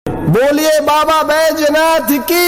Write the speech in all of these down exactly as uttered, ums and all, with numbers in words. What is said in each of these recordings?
बोलिए बाबा बैजनाथ की।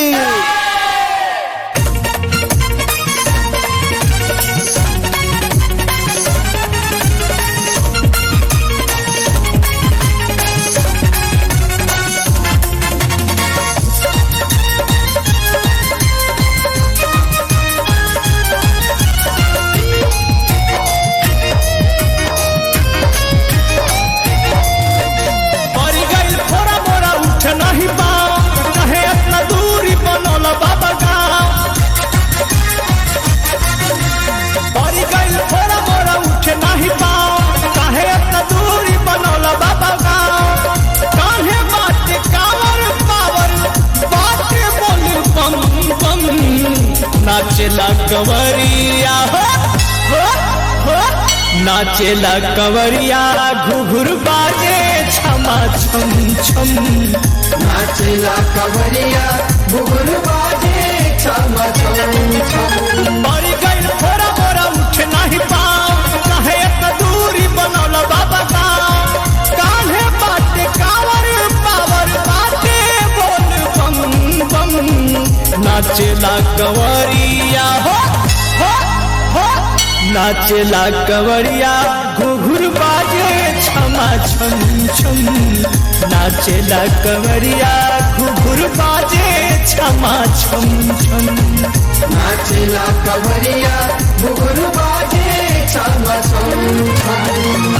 नाचेला कंवरिया हो, हो, हो। नाचेला कंवरिया घुघुर बाजे छमा छम छम। नाचेला कंवरिया घुघुर बाजे छमा छम छम। मर गइल थोड़ा मोरा उठ नहीं पाओ, काहे इतना दूरी बनौला बाबा गाँव। कान्हे बाटे कांवर पावर बाटे बोल बम बम। नाचेला कंवरिया हो, हो, हो। नाचेला कंवरिया घुघुर बाजे छमा छम छम। नाचेला कंवरिया घुघुर बाजे छमा छम छम। नाचेला कंवरिया घुघुर बाजे छमा छम छम।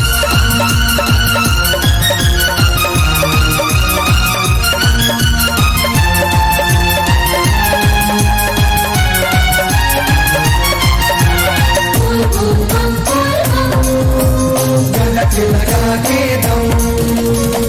गलत लगा के दम।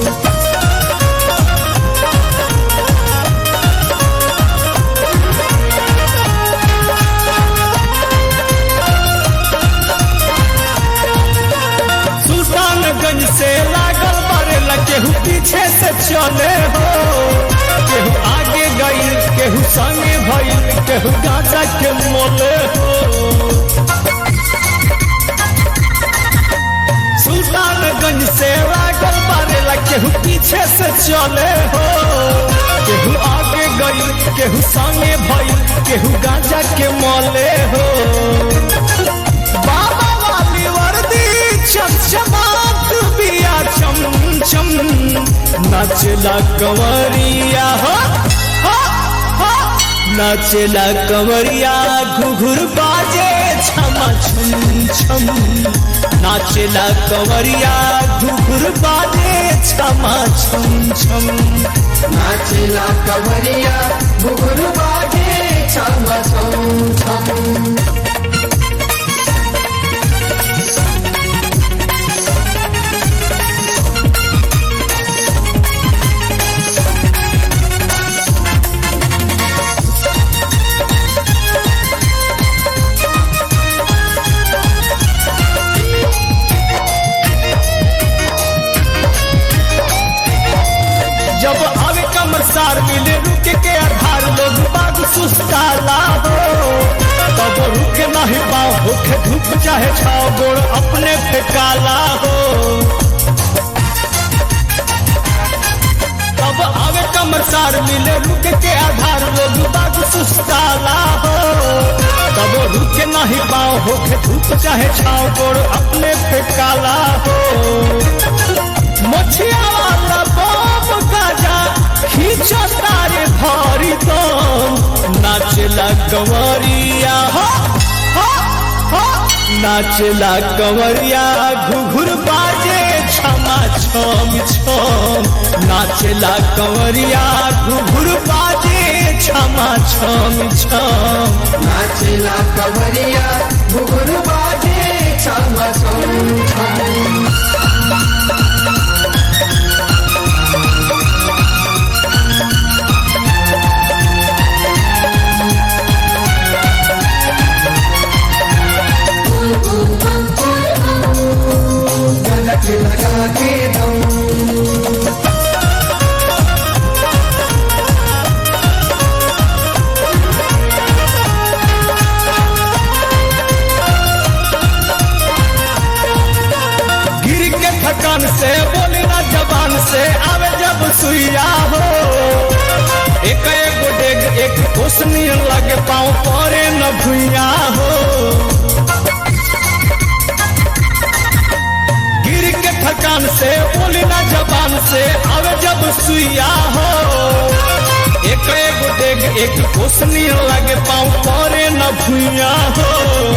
सुल्तानगंज से लागल बरेला, केहू पीछे से चले हो। केहू आगे गई, केहू संगे भइल, केहू गाजा के मोले हो। सुल्तानगंज से लागल बरेला, केहू पीछे से चले हो। केहू आगे गई, केहू संगे भइल, केहू गाजा के मोले हो। बाबा वाली वर्दी चमचमात बिया चम चम। नाचेला कंवरिया हो, हो, हो। नाचेला कंवरिया घुघुर बाजे छमा छम छम। नाचेला कंवरिया घुघुर बाजे छमा छम छम। नाचेला कंवरिया घुघुर बाजे छमा छम छम। जब आवे कमरसार मिले रुके के आधार, लोग बाग सुस्ताला हो। तब रुके नहीं पाओ, भूखे धूप चाहे छाओ, गोड़ अपने फेंकाला हो। तब आवे कमरसार मिले रुके के आधार, लोग बाग सुस्ताला हो। तब रुके नहीं पाओ, भूखे धूप चाहे छाओ, गोड़ अपने फेंकाला हो। मछिया वाला बाप गाजा खींचा तारे भारी दम। नाचेला कंवरिया हो, हो, हो। नाचेला कंवरिया घुघुर बाजे छमा छम छम। नाचेला कंवरिया घुघुर बाजे छमा छम छम। नाचेला कंवरिया घुघुर बाजे छमा छम छम। गलत लगा के दम। पाँव परे न भुइया हो। गिर के थकान से बोली ना जबान से आवे जब सुइया हो। एक एगो डेग एक कोसनी लगे पाँव परे न भुइया हो।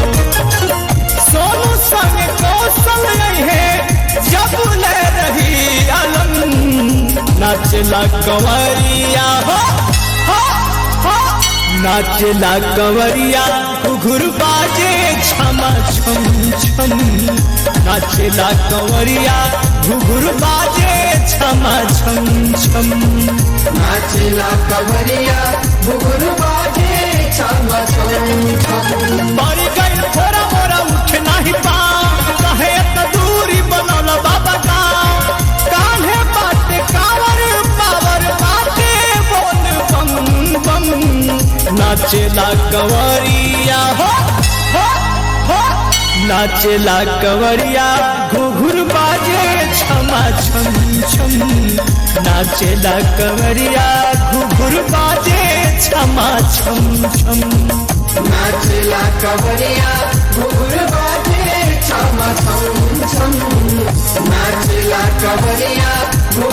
सोनू संग कौशल है जब ले रही आलम नाचला कंवरिया हो, हो, हो। नाचला कंवरिया घुघुर बाजे छमा छम छम। नाचला कंवरिया घुघुर बाजे छमा छम छम। नाचला कंवरिया घुघुर बाजे छमा छम छम। बड़ी गई थोड़ा मोरा उठ नहीं पाऊं कहे त दूरी बनल बाबा गाँव। कान्हे बाटे कावर पावर बाटे बोल बम बम। नाचेला कंवरिया हो, हो, हो। नाचेला कंवरिया घुघुर बाजे छमा छम छम। नाचेला कंवरिया घुघुर बाजे छमा छम छम। नाचला कंवरिया घुघुर बाजे छमा छम छम। नाचला कंवरिया